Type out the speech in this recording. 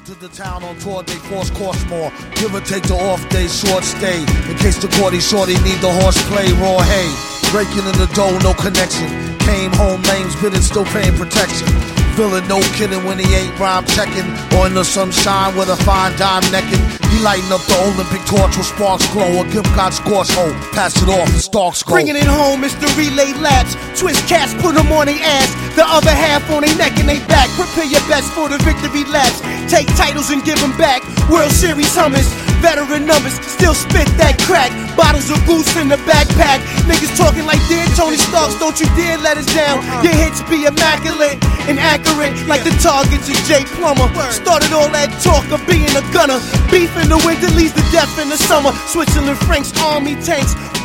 entered the town on tour, they force course more. Give or take the off day, short stay. In case the courty shorty need the horseplay, raw hay. Breaking in the dough, no connection. Came home, lames bidding, still paying protection. Villain, no kidding when he ain't rhyme checking. Or in the sunshine with a fine dime necking. He lighting up the Olympic torch with sparks glow. A gift God scorch hole, pass it off and stalks go. Bringing it home, it's the relay laps. Twist cats, put them on their ass. The other half on their neck and they back. Prepare your best for the victory laps. Take titles and give them back. World Series hummus, veteran numbers, still spit that crack. Bottles of goose in the backpack. Niggas talking like dear Tony Starks, don't you dare let us down. Your hits be immaculate and accurate like the targets of Jay Plummer. Started all that talk of being a gunner. Beef in the winter leads to death in the summer. Switzerland Frank's army tanks,